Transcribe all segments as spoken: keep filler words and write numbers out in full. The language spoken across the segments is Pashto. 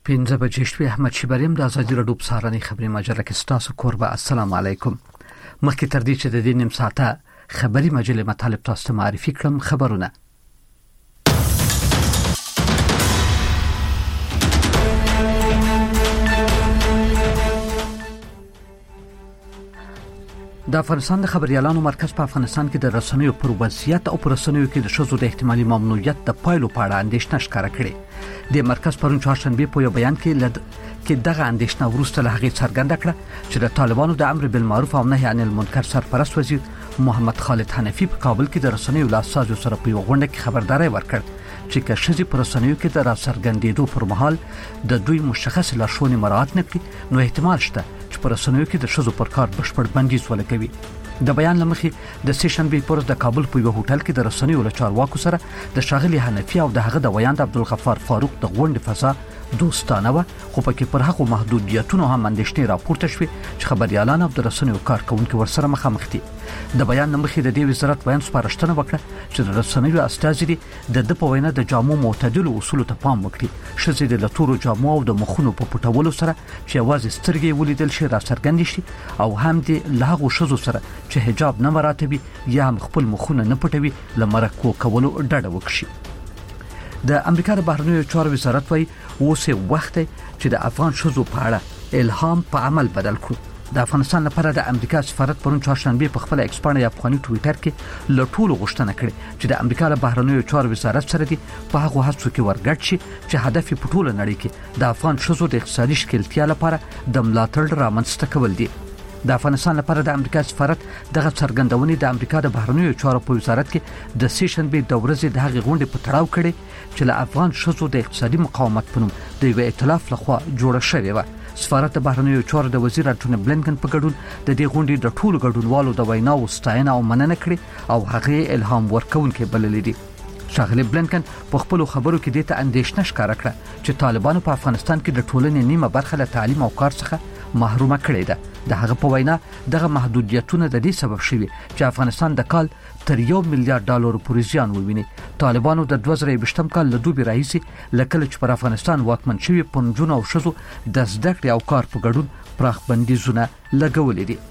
پنځه بجې شپې احمد شیبریم د ازادي راډیو په سهارنۍ خبري مجله کې ستاسو کوربه. السلام علیکم. مخکې تر دې چې د دې نیم ساعته خبري مجله مطالب تاسو ته معرفي کړم، خبرونه. د افغانستان د خبريالانو مرکز په افغانستان کې د رسنیو پر وضعیت او پر رسنیو کې د شذو د احتمالي ممنوعیت د پایلو په اړه اندېښنه ښکاره کړې. د مرکز پرون چهارشنبه په یو بیان کې لد کې دغه اندېښنه وروسته له هغې څرګنده کړه چې د طالبانو د امر بالمعروف او نهي عن المنکر سرپرست وزیر محمد خالد حنفي په کابل کې د رسنیو له اساسو سره په یو غونډه کې خبرداري ورکړ چې که شذې پر رسنیو کې د راڅرګندېدو پر مهال د دوی مشخص لارښوونې مراعات نه کړي، نو احتمال شته چې پر رسنیو کې د شذو پر کار بشپړ بندیز ولګوي. د بیان لمخې د سیشنبه پورز د کابل په یو هوټل کې د رسنیو له چارواکو سره د شاغلي حنفي او د هغه د ویاند عبدالغفار فاروق د غونډې فضا دوستانه و، خو پکې پر هغه محدودیتونو هم اندېښنې راپورته شوې چې خبريالان او د رسنیو کارکونکو ورسره مخامخ دي. د بیان لمخې د دې وزارت بیان سپارښتنه وکړه چې د رسنیو استازي د د په وینا د جامو معتدلو اصولو ته پام وکړي. شذې د لتورو جامو او د مخونو په پټولو سره چې یوازې سترګې ولیدل شي راڅرګند شي، او هم د لاغو شذو سره چې حجاب نه مراتبي یا هم خپل مخونه نه پټوي لمرکو کولو ډډه وکړي. د امریکا د بهرنیو چارو وزارت وايي اوسه وخت چې د افغان شذو په اړه الهام په عمل بدل کړو. د افغانستان لپاره د امریکا سفارت پرون چهارشنبه په خپل ایکس باندې افغاني ټوئیټر کې لټول غوښتنه کړې چې د امریکا د بهرنیو چارو وزارت سره دی په هغه هڅو کې ورګډ شي چې هدف په ټوله نړۍ کې د افغان شذو د اقتصادي شکلتیا لپاره د ملاتړ رامنځته کول دي. د افغانستان لپاره د امریکا سفارت دغه څرګندونې د امریکا د بهرنیو چارو په وزارت کې د سیشنبه د ورځې د هغې غونډې په تړاو کړي چې له افغان شذو د اقتصادي مقاومت په نوم د یو ائتلاف لخوا جوړه شوې و. سفارت د بهرنیو چارو د وزیر انټونی بلینکن په ګډون د دې غونډې د ټولو ګډونوالو د ویناو ستاینه او مننه کړې او هغه الهام ورکوونکې بللې دي. شاغلی بلینکن په خپل خبرو کې د ته اندېښنه ښکاره کړه چې طالبانو په افغانستان کې د ټولنې نیمه برخه له تعلیم او کار څخه محرومه کړې ده. د هغه په وینا دغه محدودیتونه د دې سبب شوي چې افغانستان د کال تر یو میلیارډ ډالر پورې زیان وویني. طالبانو د دوه زره یوویشتم کال له دوبي راهیسې لکه چې پر افغانستان واکمن شوي پنځونه او شذو د زده کړې او کار په ګډون پراخ بندیزونه لګولې دي.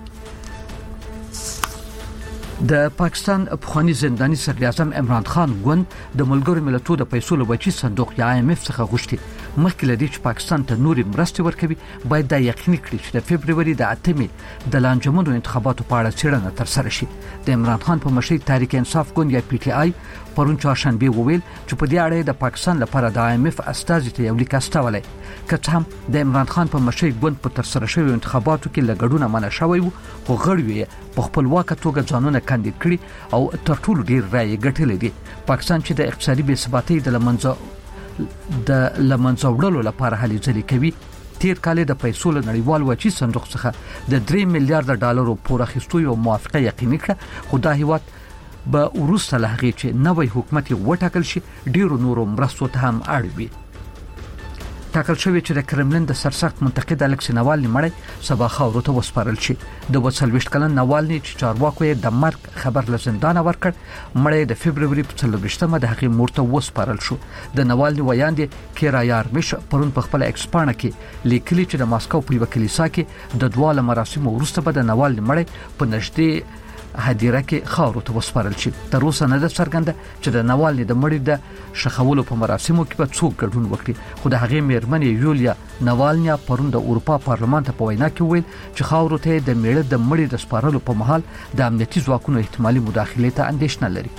د پاکستان پخوانی زنداني صدر اعظم عمران خان ګوند د ملګرو ملتونو د پیسو لوبچی صندوق یا آی ایم اف څخه غوښتي مخکې لدی چې پاکستان ته نوري مرستې ورکوي باید دا یقیني کړي چې د فبرवरी د اتمې د لانجمنو انتخاباتو په اړه څېړنه ترسره شي. د عمران خان په مشرۍ تحریک انصاف ګوند یا پی ټی آی پرون چهارشنبه وویل چې په دې اړه د پاکستان لپاره د آی ایم اف استازي ته یو لیک استولای، که څه هم د عمران خان په مشرۍ ګوند په ترسره شوی انتخاباتو کې لګډونه منع شوی وو، خو غړي په خپلواکه توګه ځانونه کاندید کړي او تر ټولو ډیر رائے ګټلې دي. پاکستان چې د اقتصادي بې ثباتۍ د لمنځه د لمنځه وړلو لپاره هلې ځلې کوي، تیر کال د پیسو له نړیوال وچی صندوق څخه د درې میلیارډ ډالرو پور اخیستو یو موافقه یقیني کړه، خو دا هیواد به وروسته له هغې چې نوی حکومت وټاکل شي ډیرو نورو مرستو ته هم اړ وي. ټاکل شوی چې د کرملین د سرسخت منتقد الکسی ناوالني مړی سبا خاورو ته وسپارل شي. د وڅلويشت کلن ناوالني چې چارواکو یې د مرګ خبر له زندان ورکړ، مړی د فبرवरी په څلورويشتمه د هغې مور ته وسپارل شو. د ناوالني ویاند کیرا یارمیش پرون په خپل ایکس باندې کې لیکلي چې د ماسکو په یو کلیسا کې د دواله مراسمو وروسته به د ناوالني مړی په نږدې هدیره کې خاورو ته وسپارل شي. تر اوسه نه ده څرګنده چې د ناوالني د مړي د شخولو په مراسمو کې به څوک ګډون وکړي، خو د هغې میرمن یولیا ناوالنیا پرون د اروپا پارلمان ته په وینا کې ویل چې خاورو ته د میړه د مړي د سپارلو په مهال د امنیتي ځواکونو احتمالي مداخلې ته اندېښنه لري.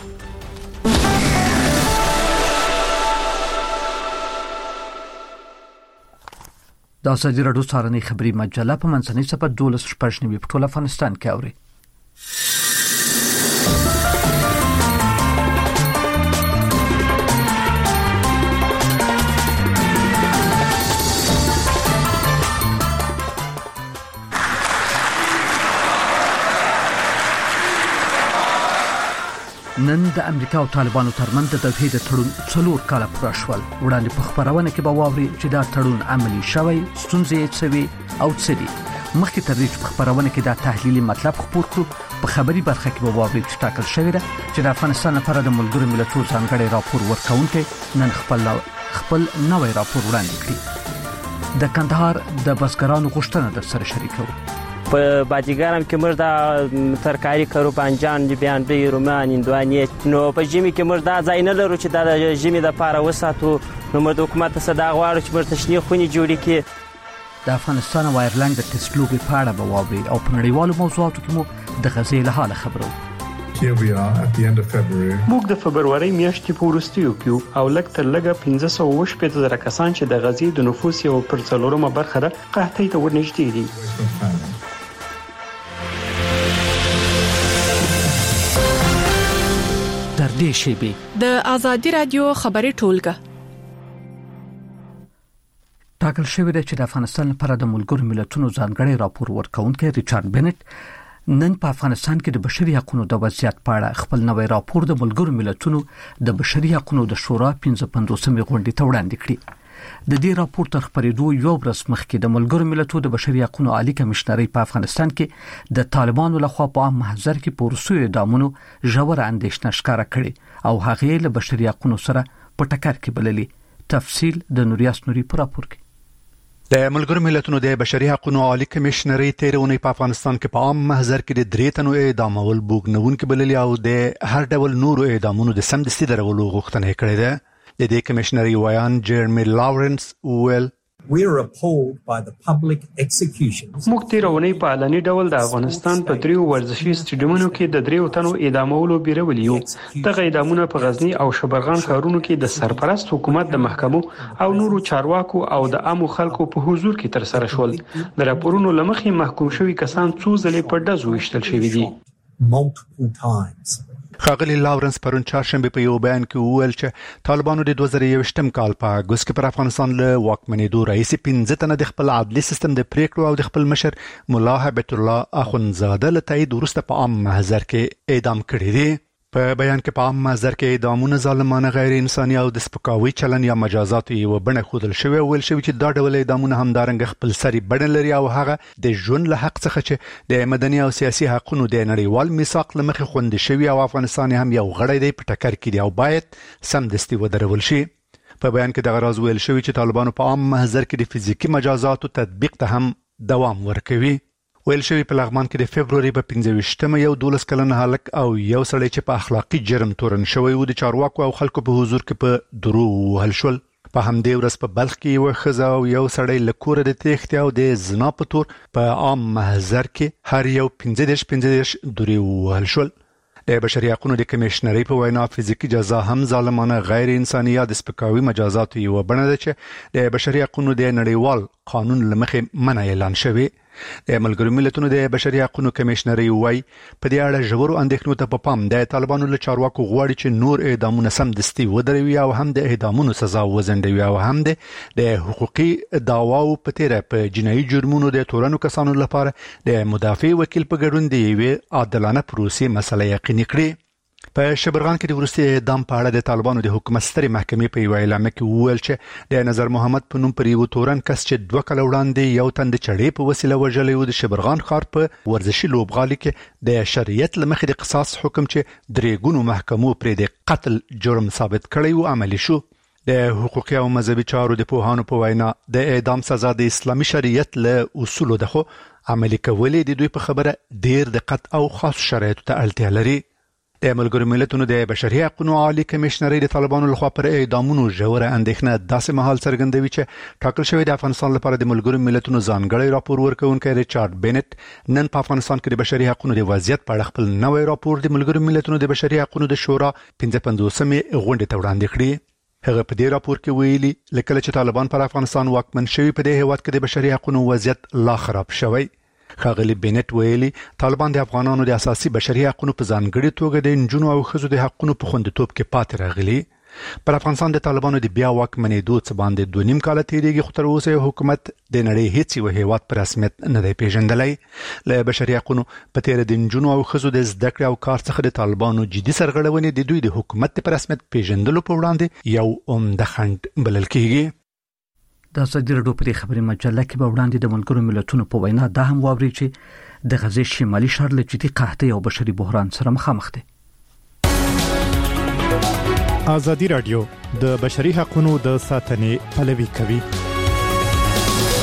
د ازادي راډیو سهارنۍ خبري مجله په منځنۍ صفحه دولس شپږ نوي په ټول افغانستان کې اوري. نن د امریکا او طالبانو ترمنځ د توحید تړون څلور کاله پوره شول. وړاندې په خبرونه کې به واوري چې دا تړون عملی شوی، ستونزې څه وي او څه دي. مخکې تر دې چې په خبرونه کې دا تحلیلي مطلب خپور کړو، په خبري برخه کې به واوري چې ټاکل شوی ده چې د افغانستان لپاره د ملګرو ملتونو ځانګړي راپور ورکونکي نن خپل خپل نوې راپور وړاندې کړي. د کندهار د بسګرانو غوښتنه در سره شریکو. په باجګرام کې موږ د ترکاری کارو بانجان بیان به رومان اندواني نو په جمی کې موږ د ځای نه لرو چې د جمی د پاره وساتو نو موږ د حکومت صدا غواړو چې موږ تشنی خونی جوړی کې. د افغانستان او ایرلند د ټیسټ لوبې په اړه به واوري او په نړیوالو موضوعاتو کې مو د غزې له حاله خبرو. موږ د فبرवरी میاشتې په وروستیو کې او لږ تر لږه پنځه سوه وشپېته زره کسان چې د غزې د نفوس یو پر څلورمه برخه ده قحطۍ ته ورنږدې دي. در دې شیبې د آزادي رادیو خبري ټولګه ټاکل شوی دی چې د افغانستان لپاره د ملګرو ملتونو ځانګړی راپور ورکونکي ریچارډ بنټ نن په افغانستان کې د بشري حقوقو د وضعیت په اړه خپل نوې راپور د ملګرو ملتونو د بشري حقوقو د شورا پنځه پنځوسمې غونډې ته وړاندې کړی. د دې راپور تر خبرېدو یو ورځ مخکې د ملګرو ملتونو د بشري حقوقو عالی کمشنري په افغانستان کې د طالبانو لخوا په عام محضر کې پورسوي اعدامونو ژور اندېښنه ښکاره کړې او هغه له بشري حقوقو سره په ټکر کې بللي. تفصیل د نوریاس نوري پر راپور کې. د ملګرو ملتونو د بشري حقوقو عالی کمشنري تیرونی په افغانستان کې په عام محضر کې د درې تنو اعدامول بوګنونکو بللي او د هر ډول نورو اعدامونو د سمدستي درولو غوښتنه کړې ده. د دې کمشنري وایان جيرمي لاورنس ویل We are appalled by the public executions. موږ تیرونی په علني ډول د افغانستان په دریو ورزشي سټیډیومونو کې د دریو تنو اعدامولو بیرولي یو. دغه اعدامونه په غزنی او شبرغان ښارونو کې د سرپرست حکومت د محکمو او نورو چارواکو او د عامو خلکو په حضور کې تر سره شول. د راپورونو لمخې محکوم شوي کسان څو ځلې په ډزو وشتل شوي دي. Multiple times. خاغلی لاورنس پرون چهارشنبه په یو بیان کې وویل چې طالبانو د دوه زره یوویشتم کال په اګوست کې پر افغانستان له واکمنېدو راهیسې پنځه تنه د خپل عدلي سیستم د پریکړو او د خپل مشر مولا هیبت الله اخونزاده له تایید وروسته په عام محضر کې اعدام کړي دي. په بیان کې په عام محضر کې اعدامونه ظالمانه غیر انساني او د سپکاوي چلن یا مجازات یو بڼه خودل شوی ویل شوی چې دا ډول اعدامونه همدارنګ خپل سری بڼه لري او هغه د ژوند له حق څخه چې د مدني او سیاسي حقوقو د نړیوال میثاق لمخې خوندې شوی او افغانستان هم یو غړی دی په ټکر کې دی او باید سمدستي ودرول شي. په بیان کې د غراز ویل شوی چې طالبانو په عام محضر کې د فزیکی مجازاتو تطبیق ته هم دوام ورکوي. ویل شوی په لغمان کې د فبرवरी په پنځه ویشتمه یو دولس کلن هلک او یو سړی چې په اخلاقی جرم تورن شوی و د چارواکو او خلکو په حضور کې په درو وهل شول. په همدې ورځ په بلخ کې یو ښځه او یو سړی له کوره د تېښتې او د زنا په تور په عام محضر کې هر یو پنځه دېرش پنځه دېرش درې وهل شول. د بشري حقوقو د کمشنري په وینا فزیکی جزا هم ظالمانه غیر انساني یا د سپکاوي مجازات یو بڼه ده چې د بشري حقوقو د نړیوال قانون لمخې منع اعلان شوی. د ملګرو ملتونو د بشري حقوقو کمشنري وایي په دې اړه ژورو اندېښنو ته په پام د طالبانو له چارواکو غواړي چې نور اعدامونه سمدستي ودروي او هم د اعدامونو سزا وزندوي او هم د حقوقي دعواو په تیره په جنایي جرمونو د تورنو کسانو لپاره د مدافع وکیل په ګډون دی یوې عادلانه پروسې مسله یقیني کړي. په شبرغان کې د وروستي اعدام په اړه د طالبانو د حکومت سترې محکمې په یو اعلامیه کې وویل چې د نظر محمد په نوم پر یو تورن کس چې دوه کاله وړاندې یو تن د چړې په وسیله وژلی و د شبرغان ښار په ورزشي لوبغالي کې د شریعت له مخې د قصاص حکم چې درې ګونو محکمو پرې د قتل جرم ثابت کړی و عملي شو. د حقوقي او مذهبي چارو د پوهانو په وینا د اعدام سزا د اسلامي شریعت له اصولو ده خو عملي کول د دوی په خبره ډیر دقت او خاص شرایطو ته اړتیا لري. د ملګرو ملتونو د بشري حقوقو عالی کمشنري د طالبانو لخوا پر اعدامونو ژوره اندېښنه داسې مهال څرګندوي چې ټاکل شوی د افغانستان لپاره د ملګرو ملتونو ځانګړی راپور ورکونکي ریچارډ بنټ نن په افغانستان کې د بشري حقوقو د وضعیت په اړه خپل نوې راپور د ملګرو ملتونو د بشري حقوقو د شورا پنځه پنځوسمې غونډې ته وړاندې کړی. هغه په دې راپور کې ویلي لکه چې طالبان پر افغانستان واکمن شوی په دې هیواد کې د بشري حقوقو وضعیت لا خراب شوی. خاغلی بنټ ویلي طالبان د افغانانو د اساسي بشري حقوقو په ځانګړي توګه د نجونو او ښځو د حقوقو په خوندیتوب کې پاتې راغلي. پر افغانستان د طالبانو د بیا واکمنېدو څخه باندې دوه نیم کال تیریږي خو تر اوسه حکومت د نړۍ هیڅ یو هیواد پر رسمیت نه دی پیژندلی. له بشري حقوقو په تیر د نجونو او ښځو د زده کړې او کار څخه د طالبانو جدي سرغړونې د دوی د حکومت پر رسمیت پیژندلو په وړاندې یو عمده خنډ بلل کیږي. د ازادي راډیو په خبري مجله کې به وړاندې د ملګرو ملتونو په وینا دا هم واوري چې د غزې شمالي شهر له جدي قحطۍ او بشري بحران سره مخامخ دي. ازادي راډیو د بشري حقوقو د ساتنې پلوي کوي.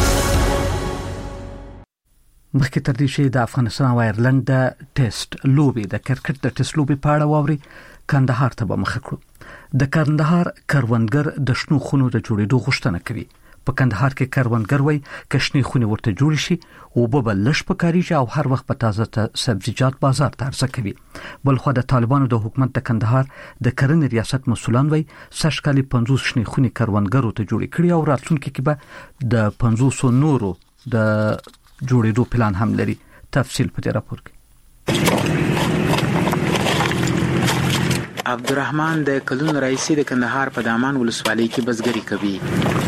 مخکې تر دې چې د افغانستان او آیرلند د ټیسټ لوبي د کرکټ د ټیسټ لوبي په اړه واوري کندهار ته به مخ کړو. د کندهار کروندګر د شنو خونو د جوړېدو غوښتنه کوي. په کندهار کې کروندګر وایي کښنی خونې ورته جوړ شي او به لږ پکاريږي او هر وخت په تازه سبزیجات بازار ته عرضه کوي. بل خو د طالبانو د حکومت د کندهار د کرنې ریاست مسولان وایي سږ کال پنځوس شنې خونې کروندګرو ته جوړې کړي او راتلونکي کې به د پنځوس نورو د جوړېدو پلان هم لري. تفصیل په دې راپور کې. عبدالرحمن د کلون رئیسی د کندهار په دامان ولسوالۍ کې بزګري کوي.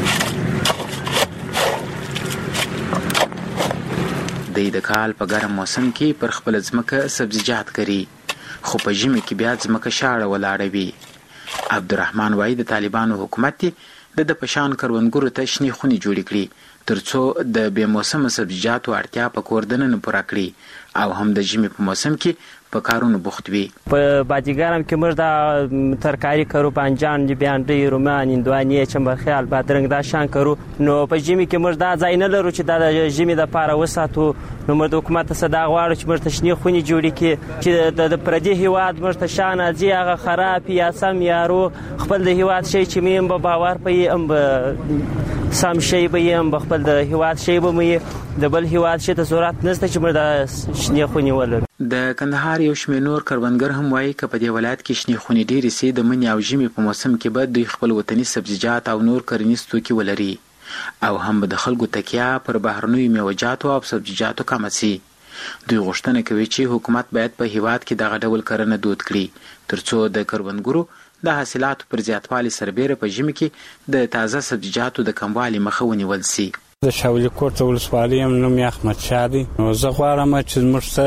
د کال په ګرم موسم کې پر خپل ځمکه سبزیجات کري خو په ژمي کې بیا ځمکه شاړه ولاړه وي. عبدالرحمن وایي د طالبانو حکومت د د پشان کروندګرو ته شنې خونې جوړې کړي ترڅو د بې موسمه سبزیجاتو اړتیا په کور دننه پوره کړي او هم د ژمي په موسم کې په کارونو بوخت وي. په باجګرام کې موږ د ترکاری کرو پنجان بیانډي رومان اندواني چمبخیال بادرنګ دا شان کرو نو په ژمي کې موږ دا ځای نه لرو چې د ژمي د پاره وساتو نو موږ د حکومت څخه دا غواړو چې موږ تشنی خونی جوړی کې چې د پردي هیواد موږ ته شان ازي هغه خراب یا سم یارو خپل د هیواد شي چې مې به باور پي ام سم شي به يم خپل د هیواد شي به مې د بل هیواد شي ته ضرورت نشته چې موږ د شنی خونی ولر. د کندهار یو شمېر نور کروندګر هم وایي چې په دې ولایت کې شنې خونې ډېرې سي د مني او ژمي په موسم کې به دوی خپل وطني سبزیجات او نور کرنیز توکي ولري او هم د خلکو تکیه پر بهرنیو میوه‌جاتو او سبزیجاتو کم سي. دوی غوښتنه کوي چې حکومت باید په هیواد کې دغه ډول کرنه دود کړي ترڅو د کروندګرو د حاصلاتو پر زیاتوالي سربېره په ژمي کې د تازه سبزیجاتو د کموالي مخه ونیول سي. د شاولي کوټ ولسوالۍ هم نوم یې احمد شاه دی. نو زه غواړم چې موږ ته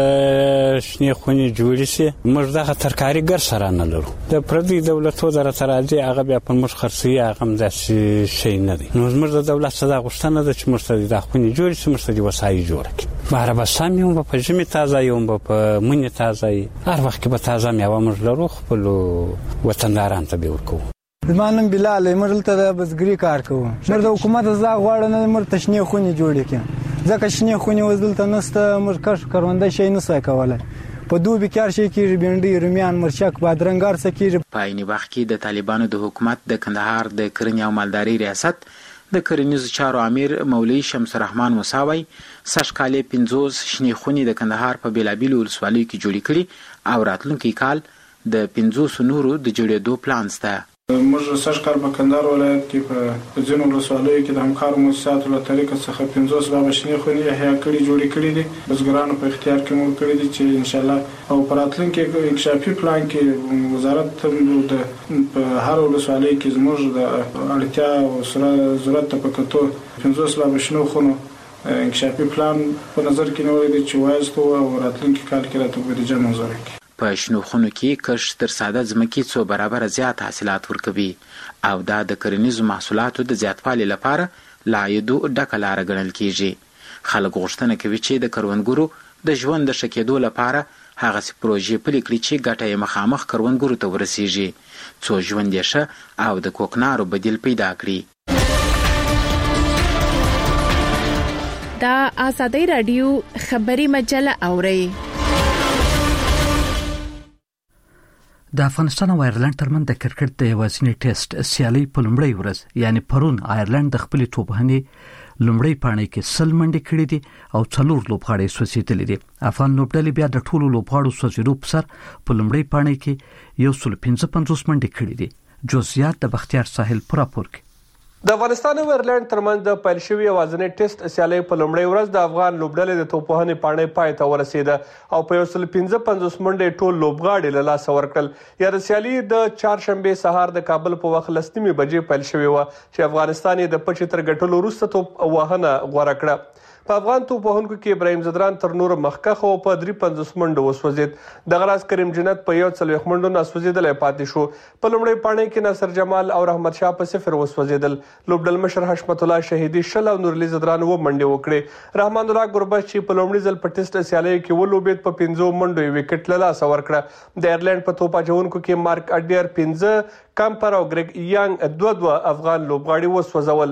شنې خونې جوړې شي. موږ دغه ترکاریګر سره نه لرو. د پردي دولتو درته راځي هغه بیا پر موږ خرڅوي هغه هم داسې شی نه دی. نو زموږ د دولت څخه دا غوښتنه ده چې موږ ته دا خونې جوړې شي موږ ته دې وسایل جوړه کړي. بهره به سم یې هم به په ژمي تازه یې هم به په مني تازه یې هر وخت کې به تازه میوه موږ لرو خپلو وطندارانو ته به یې ورکوو. زما نوم بلال دی. موږ دلته د بزګري کار کوو. موږ د حکومت څخه غواړو نه موږ ته شنې خونې جوړې کړي ځکه شنې خونې اوس دلته نشته. موږ کښت کرونده شی نه شو کولی. په دوبي کې هر شی کېږي بینډۍ رومیان مرچک بادرنګ هر څه کېږي. په عیني وخت کې د طالبانو د حکومت د کندهار د کرنې او مالدارۍ ریاست د کرنیزو چارو امیر مولوي شمس الرحمن موسی وایي سږ کال یې پنځوس شنې خونې د کندهار په بېلابېلو ولسوالیو کې جوړې کړي او راتلونکی کال د پنځوسو نورو د جوړېدو پلان شته. موږ سږ کال په کندهار ولایت کې په ځینو ولسوالیو کې د همکارو مؤسساتو له طریقه څخه پنځوس بابه شنې خونې احیا کړي جوړې کړي دي. بزګرانو په اختیار کې مو کړي دي چې انشاءالله او په راتلونکي انکشافي پلان کې وزارت د په هر ولسوالۍ کې زموږ د اړتیا او ضرورت ته په کتو پنځوس بابه شنو خونو انکشافي پلان په نظر کې نیولی دی چې وایستو او راتلونکي کال کې راته بودیجه منظوره کړي. په شنو خونو کې کښت تر ساده ځمکې څو برابره زیات حاصلات ورکوي او دا د کرنیزو محصولاتو د زیاتوالي لپاره له عایدو ډکه لاره ګڼل کیږي. خلک غوښتنه کوي چې د کروندګرو د ژوند د ښه کېدو لپاره هغسې پروژې پلي کړي چې ګټه یې مخامخ کروندګرو ته ورسیږي څو ژوند یې ښه او د کوکنارو بدیل پیدا کړي. دا آزادۍ راډیو خبري مجله اورئ. د افغانستان او آیرلند ترمن د کرکټ د یوازینی ټیسټ سیالي په لومړۍ ورځ یعنی پرون آیرلند د خپل توپخانې لومړۍ پاڼې کې سل منډې کړې دي او څلور لوبغاړي سوځېدلي دي. افغان لوبډلې بیا د ټولو لوبغاړو سوځېدو په سر په لومړۍ پاڼې کې یو سل پنځه پنځوس منډې کړې دي. جزئیات د بختیار ساحل پر راپور کې. د افغانستان او آیرلند ترمنځ د پیل شوي یوازینی ټیسټ سیالۍ په لومړۍ ورځ د افغان لوبډلې د توپوهنې پاڼۍ پای ته ورسېده او په یو سل پنځه پنځوس منډې ټول لوبغاړي له لاسه ورکړل. یاد سیالي د چهارشنبې سهار د کابل په وخت لس نیمې بجې پیل شوې وه چې افغانستان یې د پچې تر ګټلو وروسته توپ وهنه غوره کړه. په افغان توپوهونکو کې ابراهیم زدران تر نورو مخکښ او په درې پنځوس منډو وسوځېد. دغه راز کریم جنت په یو څلوېښت منډو ناسوځېدلی پاتې شو. په لومړۍ پاڼۍ کې ناصر جمال او رحمت شاه په صفر وسوځېدل. لوبډل مشر حشمت الله شهیدي شل او نورعلي زدران اووه منډې وکړې. رحمان الله ګربز چې په لومړي ځل په ټیسټ سیالیو کې ولوبېد په پنځو منډو یې وکټ له لاسه ورکړه. د ایرلند په توپ اچوونکو کې مارک اډیر پنځه، کمپر او ګریګ یانګ دوه دوه افغان لوبغاړي وسوځول.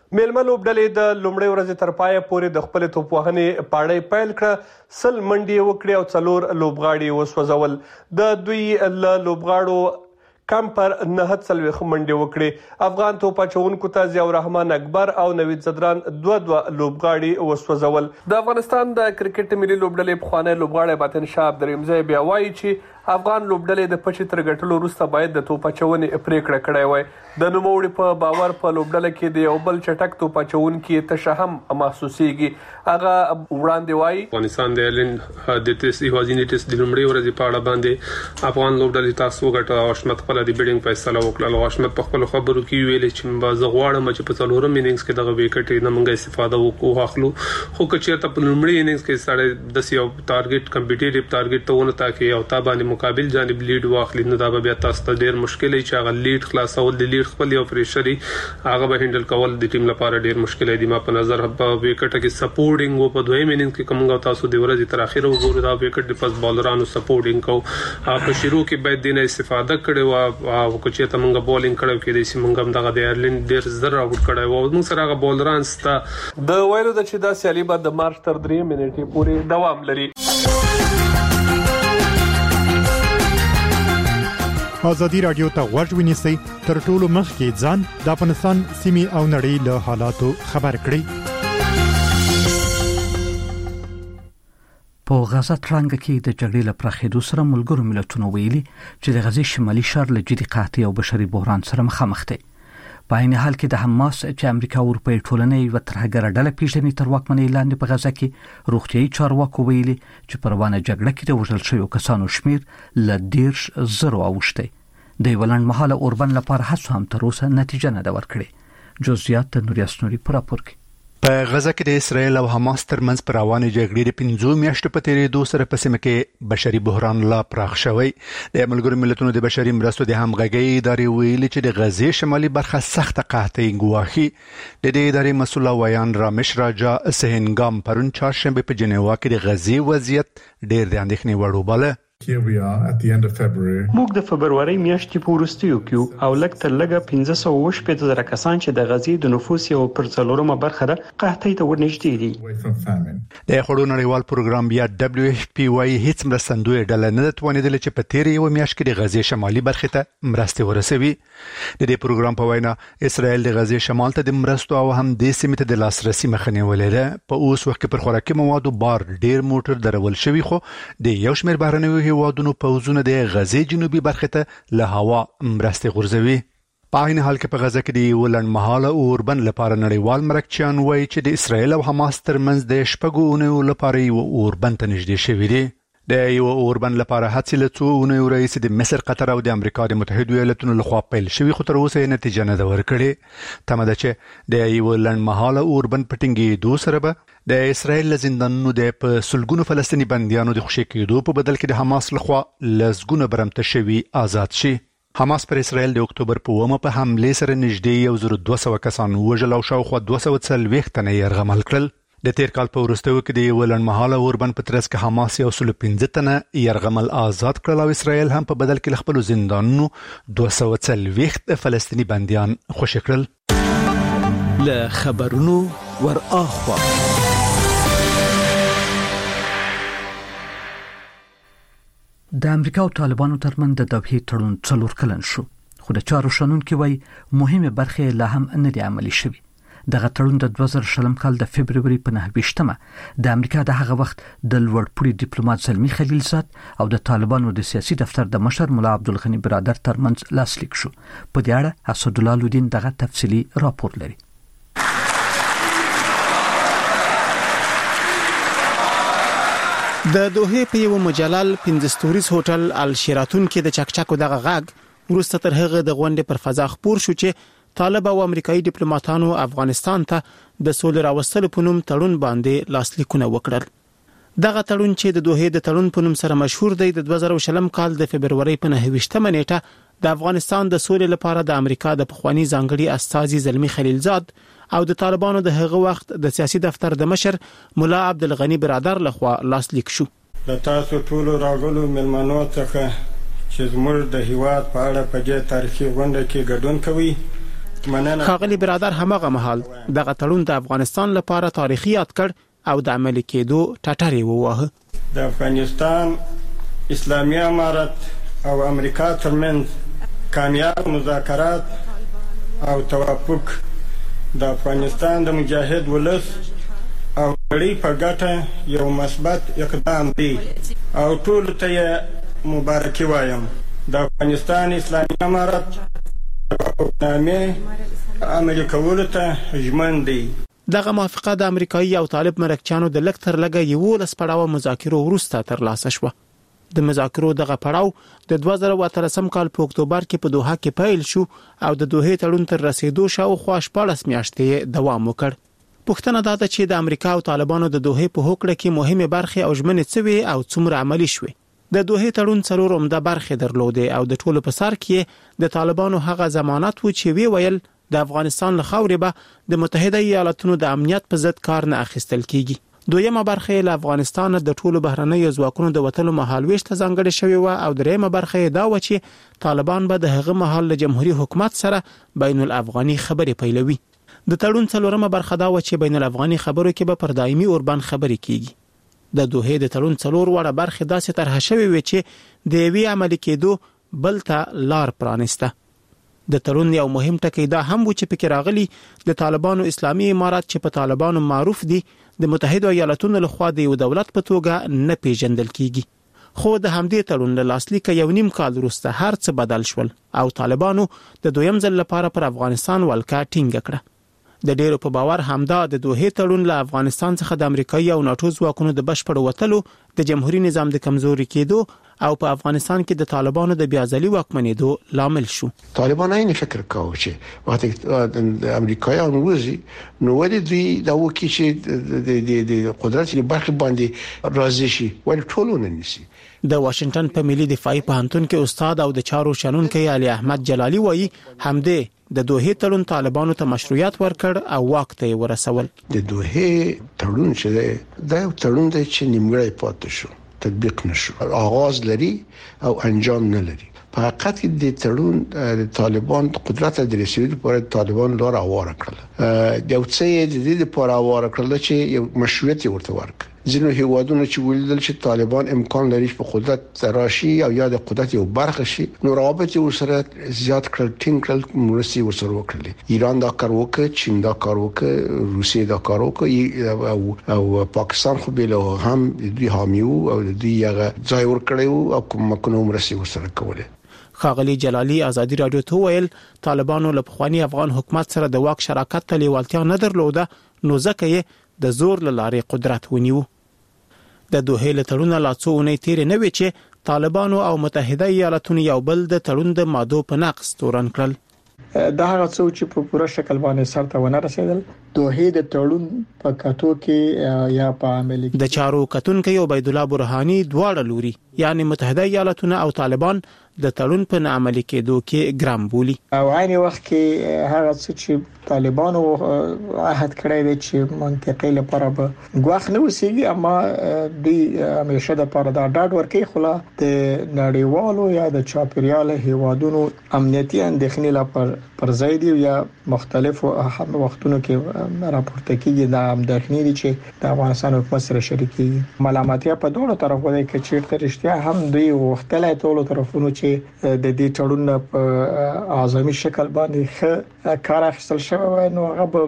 میلمه لوبډلې د لومړۍ ورځې تر پایه پورې د خپلې توپوهنې پاړۍ پیل کړه. سل منډې وکړې او څلور لوبغاړي وسوځول. د دوی له لوبغاړو کم پر نهه څلوېښت منډې وکړې. افغان توپ اچوونکو ته ضیاء الرحمن اکبر او نوید زدران دوه دوه لوبغاړي وسوځول. د افغانستان د کرکټ ملي لوبډلې پخوانی لوبغاړی باطن شاه عبدالرحیم بیا وایي چې افغان لوبډلې د پچې تر ګټلو وروسته باید د توپ اچونې پریکړه کړې وای. د نوموړي په باور په لوبډله کې د یو بل چټک توپ اچوونکي تشه هم محسوسیږي. هغه وړاندې وایي افغانستان د ایلند د تیس ایوازینی تیس د لومړۍ ورځې په اړه باندې افغان لوبډلې تاسو وګټه او حشمت خپل د بیډینګ فیصله وکړه. حشمت په خپل خبرو کې ویل چې ما زه غواړم چې په څلورم اننګز کې دغه وکټ نه مونږه استفاده وکړو اخلو خو که چیرته په لومړۍ اننګز کې سړی د یو ټارګټ کمپټیټیو ټارګټ ته ونه تاکي او تا باندې مقابل جانب لیډ واخلي نو دا به بیا تاسو ته ډیر مشکل وي چې هغه لیډ خلاصول د لیډ خپل یو پریشري هغه به هندل کول د ټیم لپاره ډیر مشکل دی. ما په نظر په وکټ کې سپورټینګ او په دویم اننګز کې کومه تاسو د ورځې تر اخره وګورئ دا وکټ د پس بالرانو سپورټینګ کو په شروع کې باید دینه استفاده کړي او کو چې تمنګ بولینګ کړو کې د سیمنګم دغه د ایرلند ډیر زر اوټ کړي او موږ سره هغه بولران ستا د وایلو د چې دا سیالي بعد د مارچ تر درې منټې پورې دوام لري. ازادي رادیو ته غوږ ونیسئ تر ټولو مخکې ځان د افغانستان سیمې او نړۍ له حالاتو خبر کړئ. په غزا ترانګ کې د جګړې لپاره خېدو سره ملګرو ملتونو ویلي چې د غزې شمالي شهر له جدي قحطۍ او بشري بحران سره مخامخ دی. په عین حال کې د حماس چې امریکا او اروپای ټولنې یو ترهګر ډله پیژني تر واکمنۍ لاندې په غزا کې روغتيایي چارواکو ویلي چې پروانه جګړه کې د وژل شویو کسانو شمیر ل ډیر زرو اوښته. د ولند محاله اوربن لپاره هڅه هم تر اوسه نتیجه نه دا ورکړي. جزئیات د نوري اسنوري پر راپور کې. په غزا کې د اسرایل او حماس ترمنځ پر روانې جګړې د پنځو میاشتو په تیریدو سره په سیمه کې بشري بحران لا پراخ شوی. د ملګرو ملتونو د بشري مرستو د همغږي ادارې ویلي چې د غزې شمالي برخه سخت قحطۍ ګواښي. د دې ادارې مسؤل وایان رامش راجا سهنګام پرون چهارشنبه په جنیوا کې د غزې وضعیت ډېر د اندېښنې وړ وباله. Here we are at the end of February. موږ د فبرवरी میاشتې په وروستیو کې او لږ تر لږه پنځه سوه وشپېته زره کسان چې د غزې د نفوس یو پر څلورمه برخه ده قحطۍ ته ورنږدې دي. د خړو نړیوال پروګرام بیا دبليو اف پی وايي هیڅ مرستندوی ډله نه توانیدل چې په تیر یو میاشت کې د غزې شمالي برخه ته مرستې ورسوي. د دې پروګرام په وینا اسرائیل د غزې شمال ته د مرستو او هم د سیمې ته د لاسرسي مخنیوي ولري. په اوس وخت کې پر خوراکي موادو بار ډیر موټر درول شوی خو د یو شمېر بهرنیو هیوادونو پوزونه د غزې جنوبي برخه ته له هوا مرستې غورځوي. په عین حال کې په غزه کې د ولند محاله اوربن لپاره نړیوال مرکچیان وایي چې د اسرایل او حماس ترمنځ د شپږو اونیو لپاره یو اوربن ته نږدې شوی دی. د یو اوربن لپاره هڅې له څو اونیو رئیس د مصر، قطر او د امریکا د متحده ایالاتونو لخوا پیل شوی خو تر اوسه نتیجه نه ده ورکړې. تمه ده چې د یو ولند محاله اوربن پټینګي دوه سره به د اسرائیل زندانونو د په سلګونو فلسطینی بنديانو د خوشی کېدو په بدل کې د حماس لخوا لزګونه برمته شوی آزاد شي. حماس پر اسرائیل د اکتوبر په اومه په حمله سره نږدې یو زر دوه سوه کسان وژل او شاوخوا دوه سوه څلوېښت تنه یرغمل کړل. د تیر کال په وروستیو کې د ولند محاله اوربن په ترڅ کې حماس یو سل پنځه تنه یرغمل آزاد کړل او اسرائیل هم په بدل کې خپل زندانونو دوه سوه څلوېښت فلسطینی بنديان خوشی کړل. له خبرونو ور اخوا د امریکا او طالبانو ترمنځ د دوحې تړون څلور کلن شو خو د چارو شنونکو وایي مهمه برخه لا هم نه دی عملي شوی. دغه تړون د دوه زره شلم کال د فبرवरी په نهه ویشتمه د امریکا د هغه وخت د لوړپوړي ډیپلوماټ زلمی خلیلزاد او د طالبانو د سیاسي دفتر د مشر مولا عبدالغنی برادر ترمنځ لاسلیک شو. په دې اړه اسد الله لودین دغه تفصیلی راپور لري. د دوحې په یو مجلل پنځستوریز هوټل الشيراتون کې د چکچکو دغه غاګ وروسته تر هغه د غونډې پر فضا خبر شو چې طالب او امریکایي ډیپلوماټانو افغانستان ته د سولې راوستلو په نوم تړون باندې لاسلیکونه وکړل. دغه تړون چې د دوحې د تړون په نوم سره مشهور دی د دوه زره شلم کال د فبرवरी په نهه ویشتمه نیټه د افغانستان د سولې لپاره د امریکا د پخوانی ځانګړي استازي زلمی خلیلزاد او د طالبانو د هغه وخت د سیاسي دفتر د مشر مولا عبدالغنی برادر لخوا لاسلیک شو. د تاسو ټول راغلو ملمنو څخه چې زموږ د هیواد په اړه په دې تاریخي غونډه کې ګډون کوي خاغلی برادر همغه مهال دغه تړون د افغانستان لپاره تاریخي یاد کړ او د عملي کېدو ټټرې ووهه. د افغانستان اسلامي امارت او امریکا ترمنځ کامیاب مذاکرات او توافق د افغانستان د مجاهد ولس او نړۍ په ګټه یو مثبت اقدام دی او ټول ته مبارکي وایم. د افغانستان اسلامي امارت نامې عملي کولو ته ژمن دی. دغه موافقه د امریکایي او طالب مرکچیانو د لږ تر لږه یولس پړاوه مذاکرو وروسته ترلاسه شوه. د مذاکرو دغه پړاو د دوه زره اتلسم کال په اکتوبر کې په دوحه کې پیل شو او د دوحې تړون تر رسیدو شاوخوا شپاړس میاشتې دوام وکړ. پوښتنه دا ده چې د امریکا او طالبانو د دوحې په هوکړه کې مهمه برخه او ژمنې څه وي او څومره عملي شوه. د دوحې تړون څلور عمده برخې درلودې او د ټولو په سر کې د طالبانو هغه ضمانت و چې وی ویل د افغانستان له خاورې به د متحده ایالاتونو د امنیت په ضد کار نه اخیستل کیږي. دویمه برخه له افغانستان د ټولو بهرنیو ځواکونو د وټلو مهالويش ته ځانګړې شوې و او دریمه برخه دا و چې طالبان به د هغه مهال له جمهوریت حکومت سره بین الافغاني خبرې پیلوي. د تړون څلورمه برخه دا و چې بین الافغاني خبرو کې به پر دایمي اوربان خبرې کیږي. د دوحې د تړون څلور وړه برخه داسې طرح شوې و چې د وی عملي کېدو بل ته لار پرانسته. د تړون یو مهم ټکی دا هم و چې پکې راغلي د طالبانو اسلامي امارات چې په طالبانو معروف دي د متحده ایالاتونو لخوا د یو دولت په توګه نه پیژندل کیږي. خو د همدې تړون له لاسلیک یو نیم کال وروسته هر څه بدل شول او طالبانو د دویم ځل لپاره پر افغانستان ولکه ټینګ کړه. د ډیرو په باور همدا د دوحې تړون له افغانستان څخه د امریکایي او ناتو ځواکونو د بشپړ وټلو د جمهوریت نظام د کمزوري کېدو او په افغانستان کې د طالبانو د بیازلي واکمنېدو لامل شو. طالبان این فکر کاوه چې وقتی د امریکایان وځي نو ولې دوی دا وکړي چې د د قدرت لري برخه باندې راضي شي ول ټولونه نشي. د واشنگټن په ملي دفاعي پوهنتون کې استاد او د چارو شنونکي علي احمد جلالي وایي همدې د دوحې تړون طالبانو ته مشروعیت ورکړ او واک ته ورسول. د دوحې تړون چې دا یو تړون دی چې نیمګړی پاتې شو، تطبیق نشو، آغاز لري او انجام نه لري. په حقیقت کې د تړون د طالبان قدرت د رسیدو لپاره طالبان لار اواره کړل. د یو څه د دې لپاره اواره کړل چې یو مشروعیت ورته ورکړي. ځینو هیوادونو چې ولیدل چې طالبان امکان لري په قدرت راشي او یا د قدرت یو برخه شي نو رابطه ورسره زیات کړل، ټینګ کړل، مرستې ورسره وکړي. ایران دا کار وکړ، چین دا کار وکړ، روسیه دا کار وکړ او او پاکستان خو به له هم دوی حامی او دوی هغه ځای ورکړیو او کومه مرستې ورسره کوله. خاغلی جلالی ازادي رادیو ته ویل طالبانو له پخوانی افغان حکومت سره د واک شراکت ته لیوالتیا نه درلوده نو ځکه یې د زور لارې قدرت ونیو. د دوحې له تړون لا څو اونۍ تیر نه وی چې طالبانو او متحده ایالاتونو یو بل د تړون د ماده په نقض تورن کړل. دا هغه څه چې په پوره شکل باندې سرته ونه رسیدل. دوحې د تړون په کاتو کې یا په عملي د چارو کتونکو عبید الله برهانی دواړه لوري یعنی متحده ایالاتونه او طالبان د تړون په عملي کېدو کې ګرام بولی. او عین وخت کې هغه څه چې طالبانو عهد کړی دی چې منطقې لپاره به غواخ نه وسیږي اما دوی همیشه د لپاره دا ډاډ ورکوي خلا د نړیوالو یا د چاپیریال هیوادونو امنیتي اندېښنې لپاره پر ځای دی یا مختلفو وختونو کې راپورته کیږي د امداخنی دي چې د افغانستان حکومت سره شریکي ملامتیا په دوه طرفو دی کې چیرته رښتیا هم دوی وختلای ټول طرفونو چې د دې تړون په اعظمي شکل باندې کار اخیستل شوی نو هغه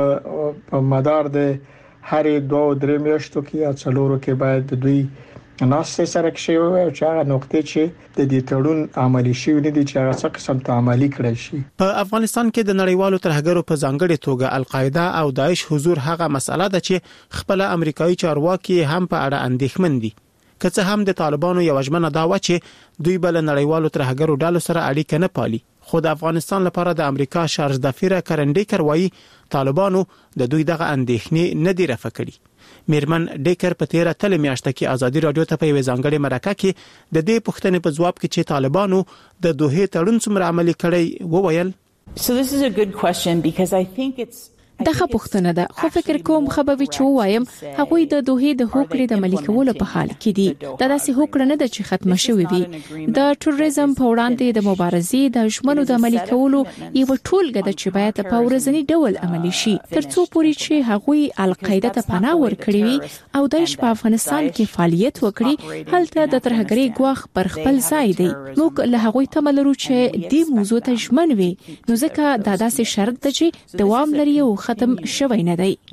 په مدار د هرې دوه درې میاشتو کې یا څلورو کې باید دوی ناسې سره کې او چې هغه نقطې چې د دې تړون عملی شي نه دي چې هغه څه قسم ته عملی کړی شي. په افغانستان کې د نړیوالو ترهګرو په ځانګړي توګه القاعده او داعش حضور هغه مسله ده چې خپل امریکایي چارواکي هم په اړه اندېښمن دي. که څه هم د طالبانو یو ژمنه دا و چې دوی بل نړیوالو ترهګرو ډلو سره اړیکه نه پالي خو د افغانستان لپاره د امریکا شارج دافیره کرنډیکر وایي طالبانو د دوی دغه اندېښنې نه دی رفع کړي. میرمن ډیکر په تیره تل میاشته کې ازادي رادیو ته په یوه ځانګړې مرکه کې د دې پوښتنې په ځواب کې چې طالبانو د دوحې تړون څومره عملي کړی وویل. So this is a good question because I think it's دغه پوښتنه ده خو فکر کوم خبري چې وایم هغه د دوه د هوکړې د عملي کولو په حال کې دي دا داسې هوکړه نه ده چې ختمه شوې وي د ټوریزم په وړاندې د مبارزې د ژمنو د عملي کولو یو ټولګه ده چې باید په ورځنی ډول عملي شي ترڅو پوري چې هغه القاعده ته پناه ورکړي وي او د په افغانستان کې فعالیت وکړي هلته د ترهګرۍ ګواښ پر خپل ځای دی موږ له هغه تمه لرو چې دې موضوع ته ژمن وي نو ځکه دا داسې شرط ده چې دوام لري او ختم شوی نه دی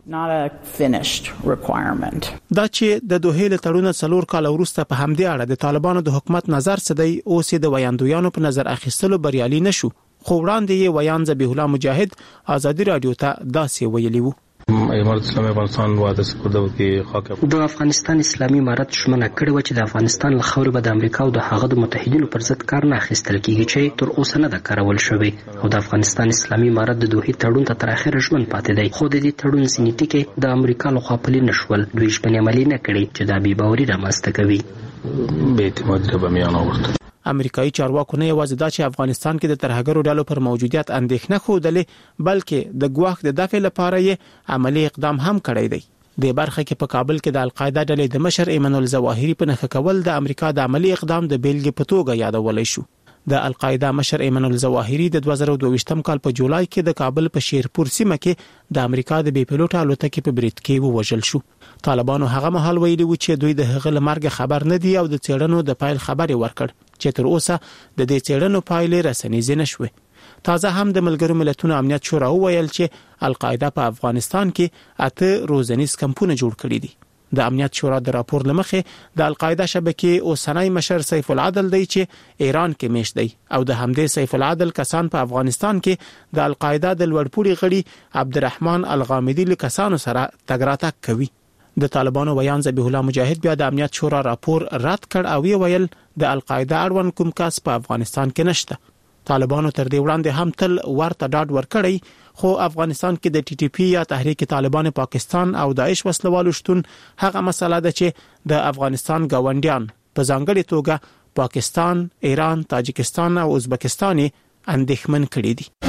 دا چې د دوه له تړون څلور کال وروسته په همدې اړه د طالبانو د حکومت نظر څه دی او سي د ویاندویانو په نظر اخیستلو بریالي نشو خو وړاندې یې ویان ذبیح الله مجاهد ازادي رادیو ته داسې ویلي وو امارت اسلامي افغانستان واده سپارده کې خاک د افغانستان اسلامي امارت شمنه کړې و چې د افغانستان له خاورې به د امریکا او د هغه د متحدینو پر ضد کار نه اخیستل کیږي چې تر اوسه نه د کارول شوی او د افغانستان اسلامي امارت د دوه تړون ته تر اخره ژمن پاتې دی خو د دې تړون ځینې ټکي د امریکا لخوا پلي نشول دوی شپه عملي نه کړي چې د بې باوري رامنځته کوي به اعتماد به میان آورد امریکایي چارواکو نه یوازې دا چې افغانستان کې د ترهګرو ډلو پر موجودیت اندېښنه خوده بلکې د ګواښ د دفع لپاره یې عملی اقدام هم کړی دی د برخه کې په کابل کې د القاعده ډلې د مشر ایمن الظواهری په نخښه کول د امریکا د عملی اقدام د بیلګې په توګه یادولای شو د القاعده مشر ایمن الظواهری د دوه زره دوه ویشتم کال په جولای کې د کابل په شیرپور سیمه کې د امریکا د بي پيلوټ الوتکې په برید کې ووژل شو طالبانو هغه مهال ویلي و چې دوی د هغه لمرګ خبر نه دی او د چېړنو د پایل خبري ورکړ چې تر اوسه د دې چېړنو پایلې رسنیز نه شوې تازه هم د ملګرو ملتونو امنیت شورا ویل چې القاعده په افغانستان کې اته روزنیز کمپونه جوړ کړي دي د امنیت شورا د راپور لمخې د القاعده شبکې اوسنۍ مشر سیف العدل دی چې ایران کې میشت دی او د همدې سیف العدل کسان په افغانستان کې د القاعده د لوړپوړي غړي عبدالرحمن الغامدي له کسانو سره تګ راتګ کوي د طالبانو ویان ذبیح الله مجاهد بیا د امنیت شورا راپور رد کړ او ویل د القاعده اړوند کوم کس په افغانستان کې نشته طالبانو تر دې وړاندې هم تل ورته ډاډ ورکړی خو افغانستان کې د ټي ټي پی یا تحریک طالبان پاکستان او داعش وسلوالو شتون هغه مسله ده چې د افغانستان گاونډیان په ځانګړي توګه پاکستان، ایران، تاجکستان او ازبکستان اندېښمن کړي دي.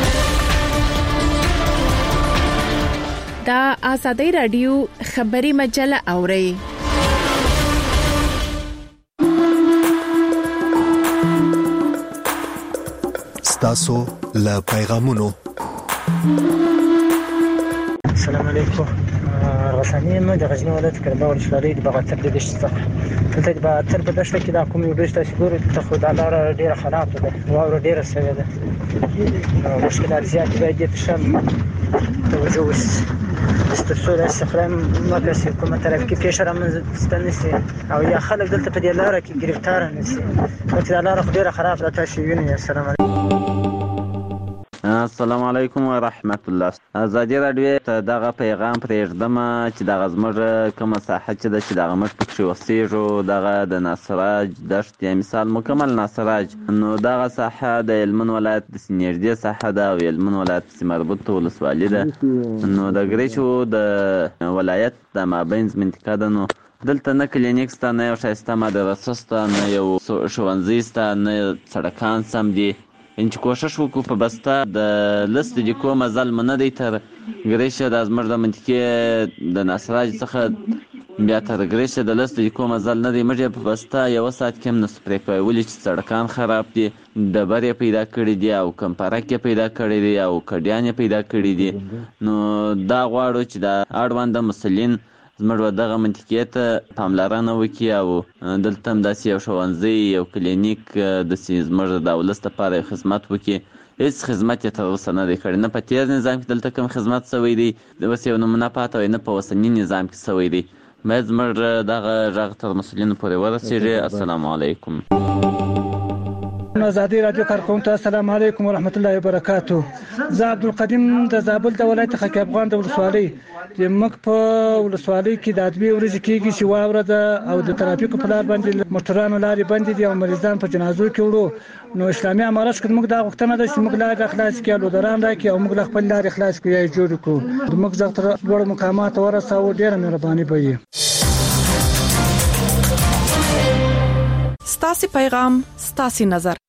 دا آزادی رادیو خبری مجله اوري ستاسو له پیغامونو. السلام علیکم. رسنۍ مې د غزنی ولایت کربا ولسوالۍ د بغاتر د دشت څخه دلته د بغاتر په دشت کې د کوم یو دشت چې ګوري ته خو د لار ډیره خراب ده واور ډیره سوي ده مشکلات زیات دي د شم توجه استفسار استخدام مکه کومه طرف کې فشار هم ستنسي او یا خلک دلته په دې لار کې گرفتار نشي او چې لار خو ډیره خراب ده تاسو وینئ. السلام علیکم. السلام علیکم و رحمت الله. ازادي رادیو ته دغه پیغام پرېږدم چې دغه زموږ کومه ساحه چې د چې دغه مټ پکې وسیږو دغه د ناصراج دشت یا مثال مکمل ناصراج نو دغه ساحه د هلمند ولایت د سنیردي ساحه ده او هلمند ولایت سیمه مربوط ولسوالي ده نو د ګریچو د ولایت د مابین منطقه ده نو دلته نه کلینیک سته نه یو ښایسته مدرسه سته نه یو ښوونځی سته نه سړکان سم دي ان چې کوشش وکړو په بسته د لست د کومه ظلم نه دی تر ګریشه د ازمر د منطقې د ناصراج څخه بیا تر ګریشه د لست د کومه ظلم نه دی مړي په بسته یو سات کې هم نس پرې کوي ولې چې سړکان خراب دي د برې پیدا کړی دي او کمپارک پیدا کړی دي او کډیان پیدا کړی دي نو دا غواړو چې د اړوند مسلین زموږ دغه منطقې ته پاملرنه وکړي او دلته هم داسې یو ښوونځی یو کلینیک داسې زموږ د ولس لپاره خدمت وکړي. هیڅ خدمت یې تر اوسه نه دی کړی نه په تېر نظام کې دلته کوم خدمت شوی دی اوس یو نمونه پاته وي نه په اوسني نظام کې شوی دی. باید زموږ دغه غږ تر مسؤلینو پورې ورسیږي. السلام علیکم. آزادی رادیو کارکونکو السلام علیکم ورحمت الله وبرکاتو. زه عبدالقدیم د زابل د ولایت خاک افغان د ولسوالۍ د مک په ولسوالۍ کې د ادبي ورځ کېږي چې واوره ده او د ترافیکو په لار باندې موټرانو لارې بندې دي او مریضان په جنازو کې وړو نو اسلامي امارت کې موږ دا غوښتنه ده چې موږ لارې خلاص کړو لودران راکړي او موږ خپل لارې خلاص کړو یا جوړ کړو د موږ ځکه لوړ مقامات ورساو ډېر مهرباني به وي. ستاسو پیغام ستاسو نظر